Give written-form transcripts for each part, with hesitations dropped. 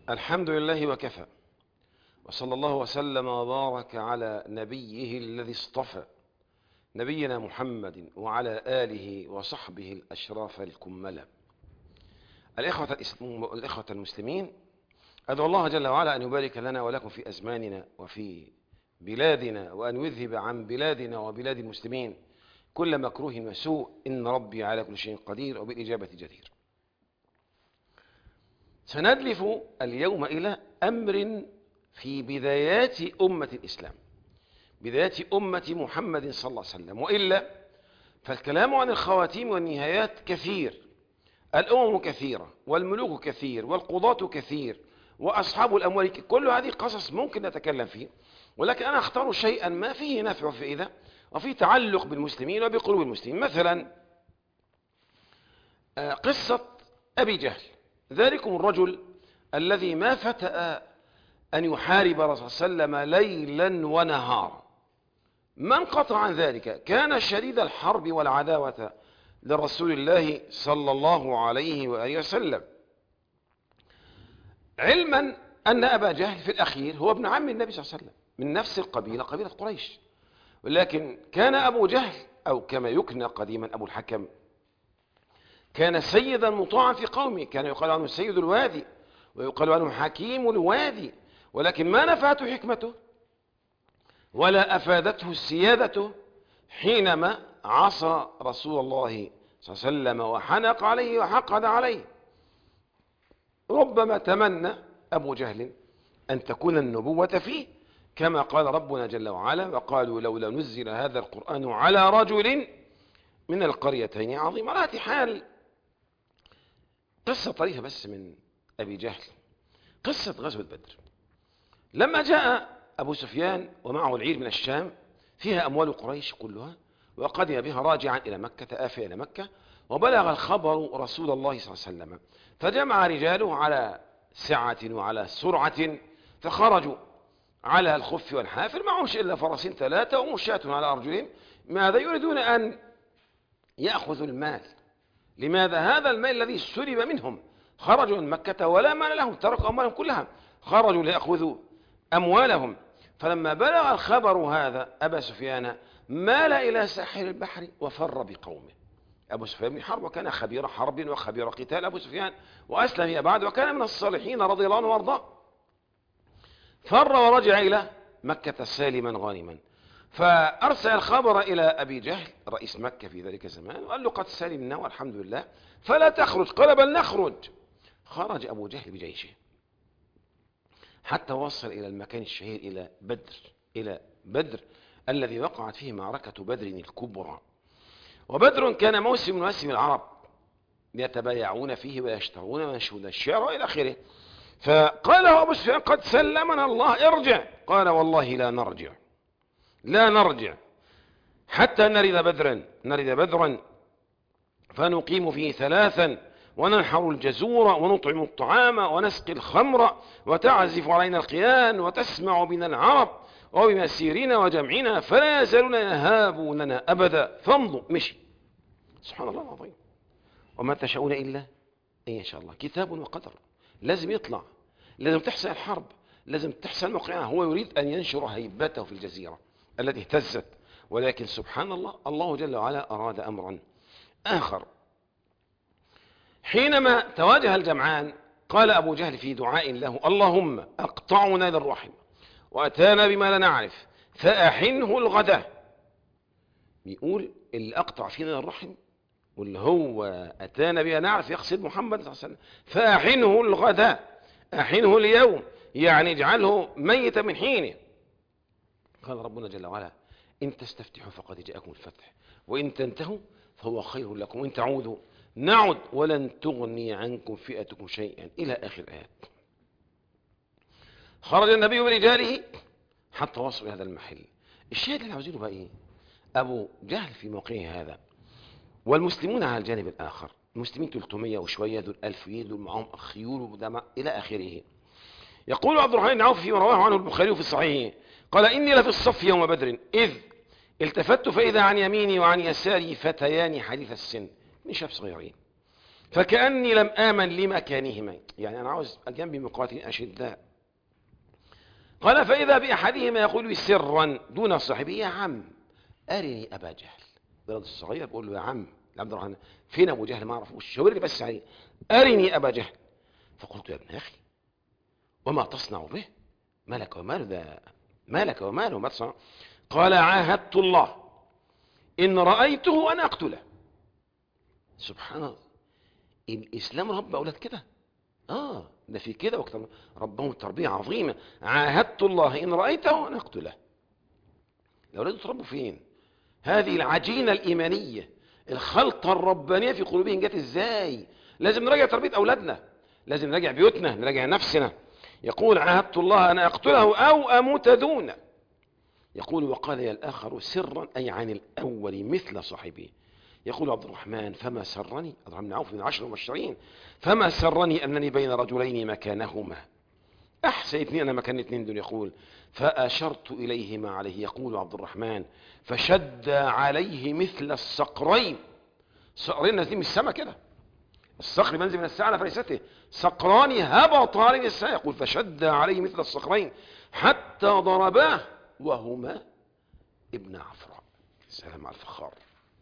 الحمد لله وكفى، وصلى الله وسلم وبارك على نبيه الذي اصطفى، نبينا محمد وعلى آله وصحبه الأشراف الكملة. الإخوة المسلمين، أدعو الله جل وعلا أن يبارك لنا ولكم في أزماننا وفي بلادنا، وأن يذهب عن بلادنا وبلاد المسلمين كل مكروه وسوء، إن ربي على كل شيء قدير وبالإجابة جدير. سندلف اليوم إلى أمر في بدايات أمة الإسلام، بدايات أمة محمد صلى الله عليه وسلم، وإلا فالكلام عن الخواتيم والنهايات كثير. الأمم كثيرة، والملوك كثير، والقضاة كثير، وأصحاب الأموال، كل هذه قصص ممكن نتكلم فيه، ولكن أنا أختار شيئا ما فيه نفع وفائدة وفيه تعلق بالمسلمين وبقلوب المسلمين. مثلا قصة أبي جهل، ذلكم الرجل الذي ما فتأ أن يحارب الرسول صلى الله عليه وسلم ليلا ونهارا، ما انقطع عن ذلك، كان شديد الحرب والعداوة لرسول الله صلى الله عليه وآله وسلم، علما أن أبا جهل في الأخير هو ابن عم النبي صلى الله عليه وسلم من نفس القبيلة، قبيلة قريش. ولكن كان أبو جهل، أو كما يكنى قديما أبو الحكم، كان سيدا مطاعا في قومه، كان يقال عنه سيد الوادي ويقال عنه حكيم الوادي، ولكن ما نفعته حكمته ولا أفادته سيادته حينما عصى رسول الله صلى الله عليه وسلم وحنق عليه وحقد عليه. ربما تمنى أبو جهل أن تكون النبوة فيه، كما قال ربنا جل وعلا: وقالوا لولا نزل هذا القرآن على رجل من القريتين عظيم. على حال، قصة طريفة بس من أبي جهل، قصة غزوة بدر. لما جاء أبو سفيان ومعه العير من الشام فيها أموال قريش كلها، وقدم بها راجعا إلى مكة، آفيا إلى مكة، وبلغ الخبر رسول الله صلى الله عليه وسلم، فجمع رجاله على سعة وعلى سرعة، فخرجوا على الخف والحافر، معهمش إلا فرسين 3 ومشاة على أرجلهم. ماذا يريدون؟ أن يأخذوا المال. لماذا؟ هذا المال الذي سلب منهم، خرجوا من مكة ولا مال لهم، تركوا أموالهم كلها، خرجوا ليأخذوا أموالهم. فلما بلغ الخبر هذا أبا سفيان مال إلى ساحل البحر وفر بقومه. أبو سفيان بن حرب، وكان خبير حرب وخبير قتال أبو سفيان، وأسلم فيما بعد وكان من الصالحين رضي الله عنه وارضاه. فر ورجع إلى مكة سالما غانما، فأرسل الخبر إلى أبي جهل رئيس مكة في ذلك الزمان، وقال له: قد سلمنا والحمد لله، فلا تخرج. قال: بل نخرج. خرج أبو جهل بجيشه حتى وصل إلى المكان الشهير، إلى بدر الذي وقعت فيه معركة بدر الكبرى. وبدر كان موسم من مواسم العرب، يتبايعون فيه ويشترون وينشرون الشعر إلى آخره. فقال له أبو سفيان: قد سلمنا الله، ارجع. قال: والله لا نرجع حتى نرد بدرا فنقيم فيه 3، وننحر الجزور، ونطعم الطعام، ونسقي الخمر، وتعزف علينا القيان، وتسمع بنا العرب، وبمسيرنا وجمعنا، فلا يزالون يهابوننا أبدا. فامضوا. مشي. سبحان الله العظيم. وما تشاءون إلا أن يشاء الله. كتاب وقدر، لازم يطلع، لازم تحصل الحرب، لازم تحصل موقعها. هو يريد أن ينشر هيبته في الجزيرة التي اهتزت، ولكن سبحان الله، الله جل وعلا أراد أمرا آخر. حينما تواجه الجمعان قال أبو جهل في دعاء له: اللهم أقطعنا للرحم وأتانا بما لا نعرف فأحنه الغدا. بيقول اللي أقطع فينا للرحم واللي هو أتانا بما نعرف يقصد محمد صلى الله عليه وسلم، فأحنه الغدا، أحنه اليوم، يعني اجعله ميتا من حينه. قال ربنا جل وعلا: إن تستفتحوا فقد جاءكم الفتح، وإن تنتهوا فهو خير لكم، وإن تعودوا نعد ولن تغني عنكم فئتكم شيئا، إلى آخر الآيات. خرج النبي برجاله حتى وصلوا إلى هذا المحل. الشاهد اللي عاوزينه بقى إيه؟ أبو جهل في موقعه هذا، والمسلمون على الجانب الآخر، المسلمين 300 وشوية، دول 1000، دول معهم خيول ودماء إلى آخره. يقول عبد الرحمن بن عوف فيما رواه عنه البخاري في صحيحه: قال: إني لفي الصف يوم بدر، إذ التفت فإذا عن يميني وعن يساري فتيان حديث السن، من شاب صغيرين، فكأني لم آمن لمكانهما، يعني أنا عاوز جنبي مقاتلين أشداء. قال فإذا بأحدهما يقول سرا دون صاحبه يا عم أرني أبا جهل. الولد الصغير بيقول له يا عم عبد الرحمن فين أبو جهل ما أعرفوش، شاورني بس عليه، أرني أبا جهل. فقلت يا ابن أخي وما تصنع به، مالك وماله ده، مالك وماله ما تصنع. قال عاهدت الله إن رأيته أنا أقتله. سبحان الله، الإسلام رب أولاد كده، ده في كده واكتر، ربهم تربية عظيمة. عاهدت الله إن رأيته أن أقتله. الأولاد يتربوا فين؟ هذه العجينة الإيمانية، الخلطة الربانية في قلوبهم جت إزاي؟ لازم نراجع تربية أولادنا، لازم نراجع بيوتنا، نراجع نفسنا. يقول عاهدت الله أن أقتله أو أموت دونه. يقول وقال يا الآخر سرا أي عن الأول مثل صاحبه. يقول عبد الرحمن فما سرني، عبد الرحمن بن عوف من 10 المبشرين، فما سرني أنني بين رجلين مكانهما، أحسن اثنين أنا مكان اثنين دول. يقول فأشرت إليهما عليه. يقول عبد الرحمن فشد عليه مثل الصقرين. صقرين نازلين من السماء كده، الصقر منزل من السماء على فريسته، صقران هبطا من السماء. يقول فشد عليه مثل الصقرين حتى ضرباه وهما ابن عفراء. سلام على الفخار،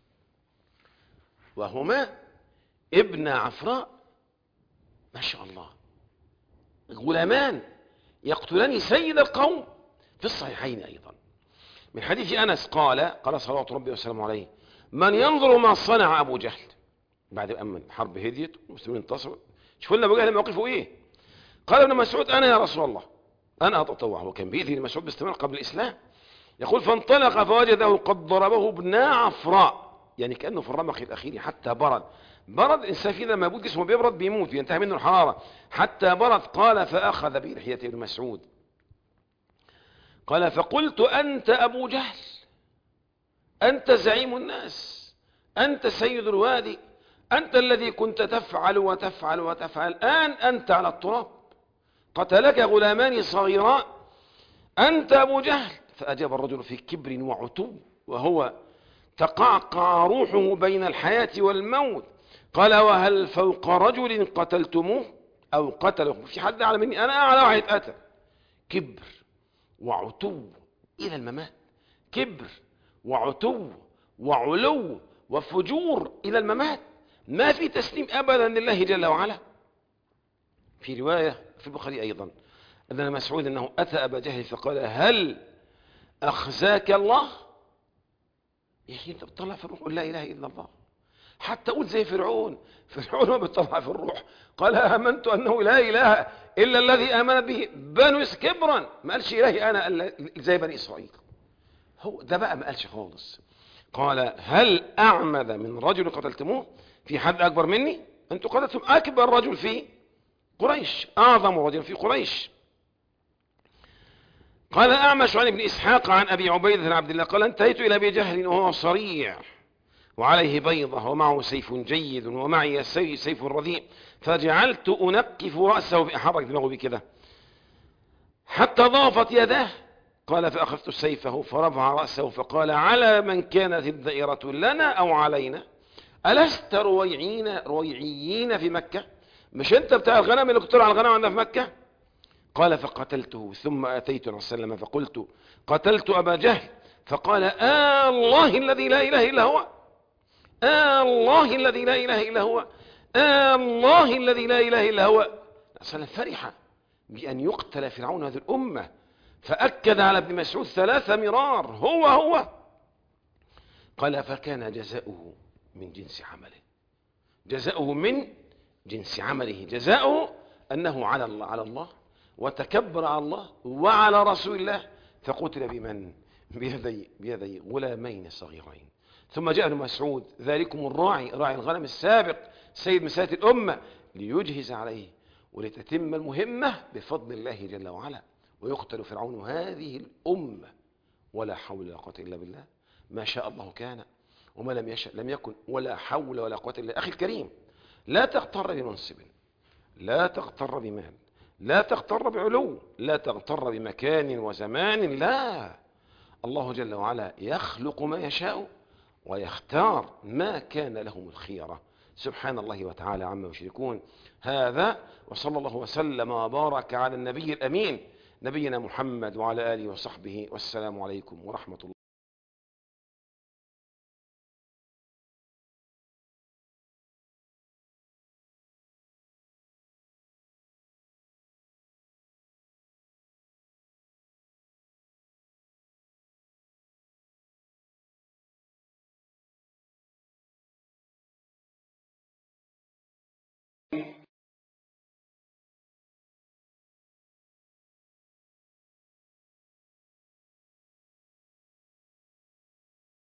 وهما ابن عفراء، ما شاء الله، غلامان يقتلان سيد القوم. في الصحيحين أيضا من حديث أنس قال صلوات ربي وسلامه عليه من ينظر ما صنع أبو جهل بعد أن الحرب هديت والمسلمين انتصروا، شوفوا لنا أبو جهل موقفه إيه. قال ابن مسعود أنا يا رسول الله أنا أتطوع، وكان بيأذي ابن مسعود باستمرار قبل الإسلام. يقول فانطلق فوجده قد ضربه ابن عفراء، يعني كأنه في الرمق الأخير حتى برد. برد الإنسان فيه لما يموت جسمه بيبرد بيموت بينتهي منه الحرارة حتى برد. قال فأخذ بلحية ابن مسعود قال فقلت أنت أبو جهل، أنت زعيم الناس، أنت سيد الوادي، أنت الذي كنت تفعل وتفعل وتفعل، الآن أنت على التراب، قتلك غلامان صغيران، أنت أبو جهل. فأجاب الرجل في كبر وعتو وهو تقعقع روحه بين الحياة والموت قال وهل فوق رجل قتلتموه أو قتله، في حد أعلى مني، أنا أعلى واحد قتل. كبر وعتو إلى الممات، كبر وعتو وعلو وفجور إلى الممات، ما في تسليم أبدا لله جل وعلا. في رواية في البخاري أيضا أن مسعود أنه أتى أبا جهل فقال هل أخزاك الله؟ يا أخي أنت بتطلع في الروح لا إله إلا الله، حتى قول زي فرعون ما بتطلع في الروح. قال آمنت أنه لا إله إلا الذي آمن به بنو كبرا، ما قالش إلهي أنا زي بني إسرائيل، هو ده بقى ما قالش خالص. قال هل أعمد من رجل قتلتموه، في حد أكبر مني؟ أنتم قتلتم أكبر رجل في قريش، أعظم رجل في قريش. قال أعمش عن ابن إسحاق عن أبي عبيدة بن عبد الله قال انتهيت إلى أبي جهل وهو صريع وعليه بيضة ومعه سيف جيد ومعي سيف رديء، فجعلت أنقف رأسه بأحرك دماغه بكده حتى ضافت يداه. قال فأخذت سيفه فرفع رأسه فقال على من كانت الدائرة لنا أو علينا، ألست رويعيين في مكة؟ مش أنت بتاع الغنم اللي كنت على الغنم عندنا في مكة؟ قال فقتلته ثم أتيت النبي صلى الله عليه وسلم فقلت قتلت أبا جهل، فقال الله الذي لا إله إلا هو، الله الذي لا إله إلا هو، الله الذي لا إله إلا هو. صلى فرح بأن يقتل فرعون هذه الأمة، فأكد على ابن مسعود 3 مرار هو. قال فكان جزاؤه من جنس عمله، جزاؤه من جنس عمله، جزاؤه أنه على الله وتكبر على الله وعلى رسول الله، فقتل بمن؟ بيدي غلامين صغيرين. ثم جاء ابن مسعود ذلكم الراعي، راعي الغنم السابق سيد مساة الأمة، ليجهز عليه ولتتم المهمة بفضل الله جل وعلا، ويقتل فرعون هذه الأمة ولا حول ولا قوة إلا بالله. ما شاء الله كان وما لم يشاء لم يكن، ولا حول ولا قوة إلا. أخي الكريم لا تغتر بمنصب، لا تغتر بمال، لا تغتر بعلو، لا تغتر بمكان وزمان، لا، الله جل وعلا يخلق ما يشاء ويختار، ما كان لهم الخيرة. سبحان الله وتعالى عما يشركون. هذا وصلى الله وسلم وبارك على النبي الأمين نبينا محمد وعلى آله وصحبه، والسلام عليكم ورحمة الله.